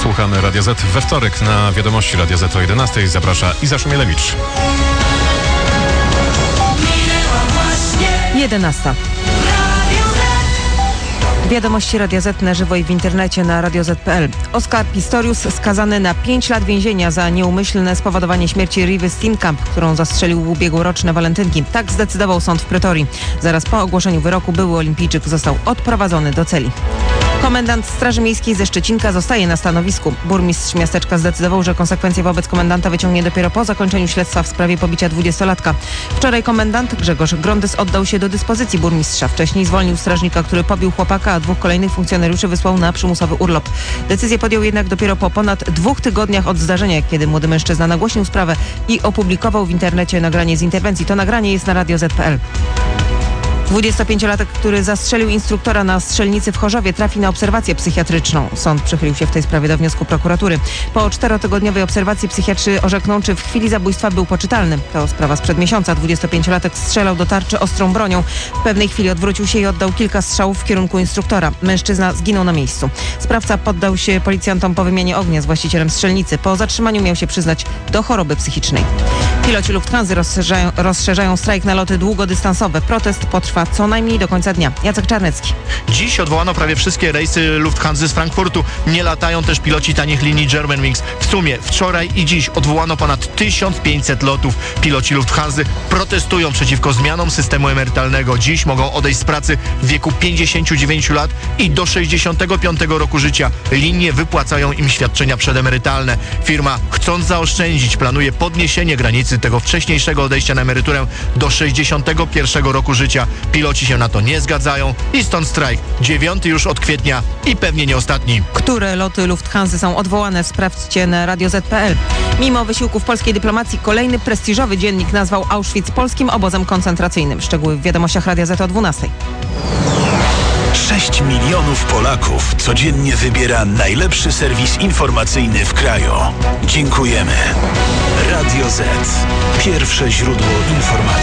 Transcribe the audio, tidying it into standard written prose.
Słuchamy Radio Z we wtorek. Na wiadomości Radio Z o 11:00 zaprasza Iza Szumielewicz. 11:00. Wiadomości Radia Z na żywo i w internecie na radioz.pl. Oskar Pistorius skazany na 5 lat więzienia za nieumyślne spowodowanie śmierci Rivy Steenkamp, którą zastrzelił w ubiegłoroczne walentynki. Tak zdecydował sąd w Pretorii. Zaraz po ogłoszeniu wyroku były olimpijczyk został odprowadzony do celi. Komendant Straży Miejskiej ze Szczecinka zostaje na stanowisku. Burmistrz miasteczka zdecydował, że konsekwencje wobec komendanta wyciągnie dopiero po zakończeniu śledztwa w sprawie pobicia 20-latka. Wczoraj komendant Grzegorz Grondys oddał się do dyspozycji burmistrza. Wcześniej zwolnił strażnika, który pobił chłopaka, a 2 kolejnych funkcjonariuszy wysłał na przymusowy urlop. Decyzję podjął jednak dopiero po ponad 2 tygodniach od zdarzenia, kiedy młody mężczyzna nagłośnił sprawę i opublikował w internecie nagranie z interwencji. To nagranie jest na radioz.pl. 25-latek, który zastrzelił instruktora na strzelnicy w Chorzowie, trafi na obserwację psychiatryczną. Sąd przychylił się w tej sprawie do wniosku prokuratury. Po 4-tygodniowej obserwacji psychiatrzy orzekną, czy w chwili zabójstwa był poczytalny. To sprawa sprzed miesiąca. 25-latek strzelał do tarczy ostrą bronią. W pewnej chwili odwrócił się i oddał kilka strzałów w kierunku instruktora. Mężczyzna zginął na miejscu. Sprawca poddał się policjantom po wymianie ognia z właścicielem strzelnicy. Po zatrzymaniu miał się przyznać do choroby psychicznej. Piloci Lufthansy rozszerzają strajk na loty długodystansowe. Protest potrwa co najmniej do końca dnia. Jacek Czarnecki. Dziś odwołano prawie wszystkie rejsy Lufthansy z Frankfurtu. Nie latają też piloci tanich linii Germanwings. W sumie wczoraj i dziś odwołano ponad 1500 lotów. Piloci Lufthansy protestują przeciwko zmianom systemu emerytalnego. Dziś mogą odejść z pracy w wieku 59 lat i do 65 roku życia. Linie wypłacają im świadczenia przedemerytalne. Firma, chcąc zaoszczędzić, planuje podniesienie granicy tego wcześniejszego odejścia na emeryturę do 61 roku życia. Piloci się na to nie zgadzają i stąd strajk. 9 już od kwietnia i pewnie nie ostatni. Które loty Lufthansy są odwołane? Sprawdźcie na radioz.pl. Mimo wysiłków polskiej dyplomacji kolejny prestiżowy dziennik nazwał Auschwitz polskim obozem koncentracyjnym. Szczegóły w wiadomościach Radia Z o 12:00. 6 milionów Polaków codziennie wybiera najlepszy serwis informacyjny w kraju. Dziękujemy. Radio Z. Pierwsze źródło informacji.